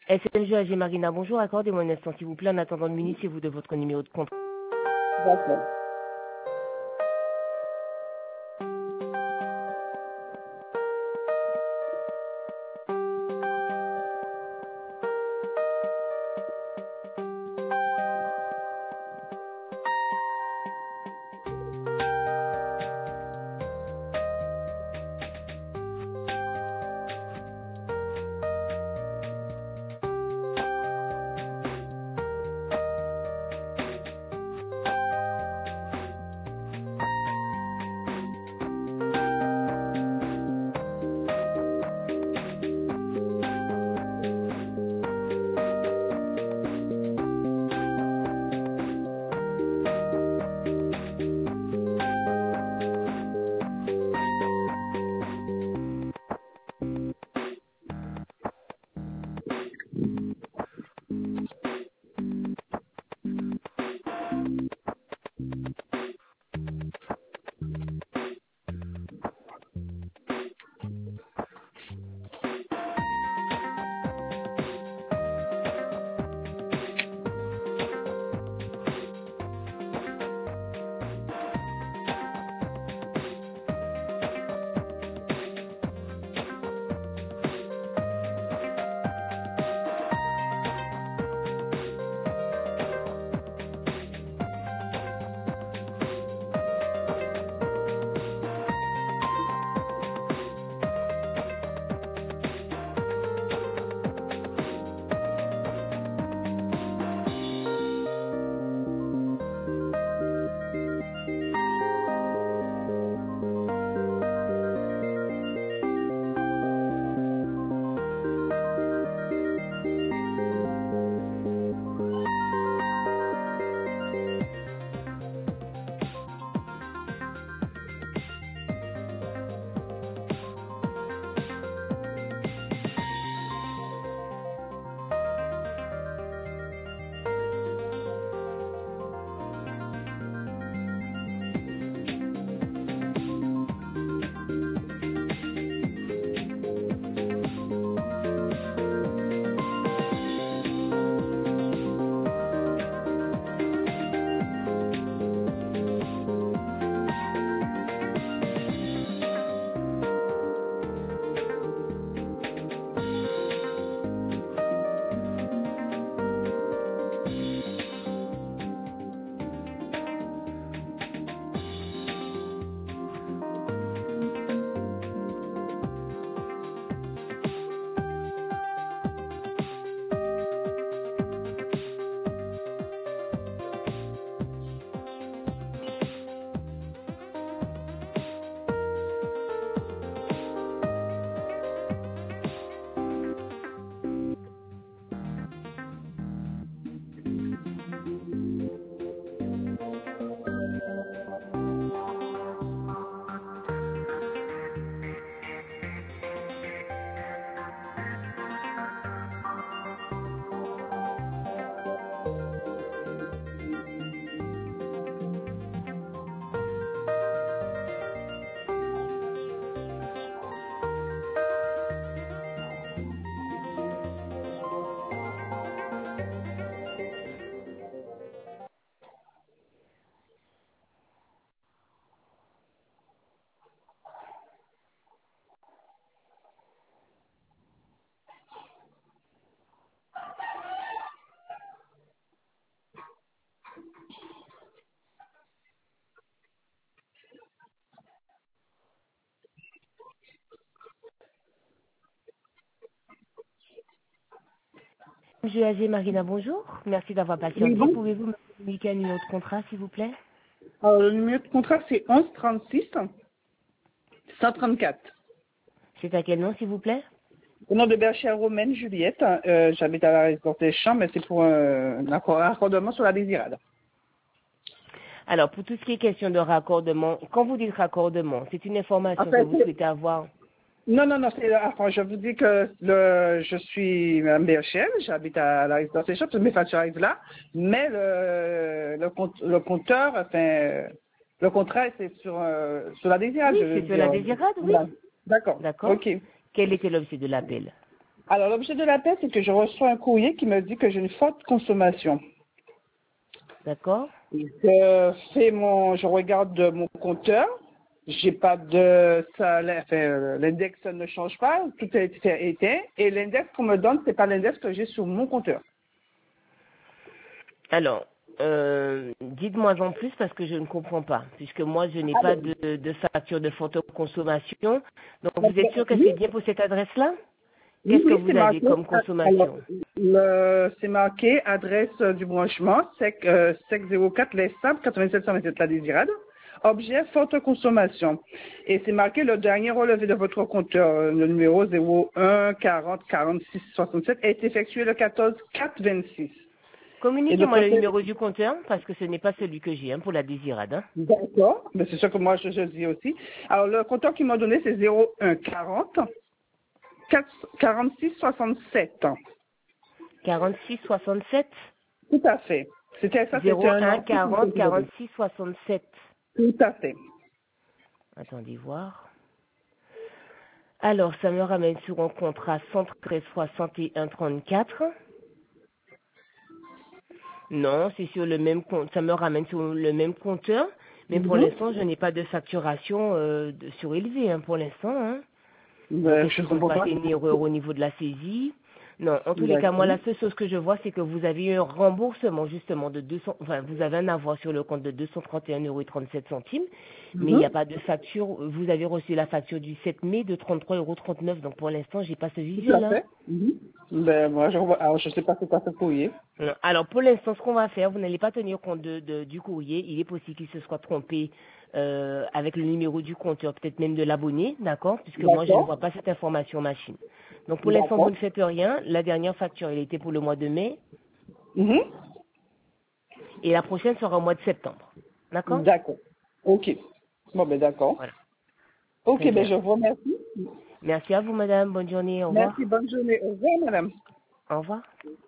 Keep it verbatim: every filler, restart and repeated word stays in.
S M G A G Marina, bonjour, accordez-moi un instant s'il vous plaît en attendant de munissez-vous de votre numéro de compte. D'accord. S M G A G Marina, bonjour, merci d'avoir Oui, patienté. bon. Pouvez-vous me communiquer un numéro de contrat s'il vous plaît? Alors, le numéro de contrat, c'est onze trente-six cent trente-quatre. C'est à quel nom s'il vous plaît? Au nom de Berchère Romaine Juliette, euh, j'habite à la résidence des Champs, mais c'est pour un, un accord- un raccordement sur la Désirade. Alors, pour tout ce qui est question de raccordement, quand vous dites raccordement, c'est une information En que fait, vous souhaitez avoir. non, non, non, c'est, enfin, je vous dis que le, je suis Mme B H L, j'habite à la résidence des Champs, mes factures arrivent là, mais le, le, compte, le compteur, enfin, le contrat, c'est sur, euh, sur la Désirade, Oui, je veux c'est sur la dire. Désirade, oui. Voilà. D'accord, D'accord. ok. Quel était l'objet de l'appel? Alors, l'objet de l'appel, c'est que je reçois un courrier qui me dit que j'ai une forte consommation. D'accord? Je fais mon, je regarde mon compteur. J'ai pas de salaire, enfin, euh, l'index ne change pas, tout a été éteint. Et l'index qu'on me donne, c'est pas l'index que j'ai sur mon compteur. Alors, euh, dites-moi en plus parce que je ne comprends pas, puisque moi je n'ai pas Alors, de, de facture de forte consommation. Donc vous êtes sûr que oui, c'est bien pour cette adresse-là? oui, Qu'est-ce que oui, c'est vous avez marqué. comme Alors, consommation? le, c'est marqué adresse euh, du branchement, sec, euh, sec zéro quatre, Les Sables, quatre-vingt-sept cent vingt-sept La Désirade. Objet, forte consommation. Et c'est marqué le dernier relevé de votre compteur, euh, le numéro zéro un quarante quarante-six soixante-sept, est effectué le quatorze quatre vingt-six. Et le Communiquez-moi le compteur, numéro du compteur parce que ce n'est pas celui que j'ai hein, pour la Désirade. Hein. d'accord, mais c'est ça que moi je, je dis aussi. Alors, le compteur qu'il m'a donné, c'est zéro un quarante quarante-six soixante-sept. quarante-six soixante-sept Tout à fait. C'était ça, c'était zéro un un article que quarante je l'avais. quarante-six soixante-sept. Tout à fait. Attendez voir. Alors, ça me ramène sur un contrat cent treize soixante et un trente-quatre. Non, c'est sur le même compte. Ça me ramène sur le même compteur. Mais pour Mhm. l'instant, je n'ai pas de facturation euh, de surélevée hein, pour l'instant. Hein. Donc, Ben, est-ce je qu'il ne se comprends passe pas. une erreur au niveau de la saisie? Non, en tous les cas, D'accord. moi, la seule chose que je vois, c'est que vous avez eu un remboursement, justement, de deux cents, enfin, vous avez un avoir sur le compte de deux cent trente et un euros trente-sept centimes, mais il n'y a Mhm. pas de facture. Vous avez reçu la facture du sept mai de trente-trois euros trente-neuf, donc pour l'instant, j'ai pas ce Tout à visuel-là. fait. Mhm. Ben, moi, je vois. Alors, je sais pas c'est quoi ce courrier. Non. Alors pour l'instant, ce qu'on va faire, vous n'allez pas tenir compte de, de- du courrier. Il est possible qu'il se soit trompé euh, avec le numéro du compteur, peut-être même de l'abonné, d'accord, puisque moi je ne D'accord. vois pas cette information machine. Donc pour l'instant, vous D'accord. ne faites rien. La dernière facture, elle était pour le mois de mai, Mhm. et la prochaine sera au mois de septembre, d'accord? D'accord. Ok. Bon, ben, d'accord. Voilà, Ok, très ben, bien. je vous remercie. Merci à vous, madame. Bonne journée. Au Merci, revoir. bonne journée. Au revoir, madame. Au revoir.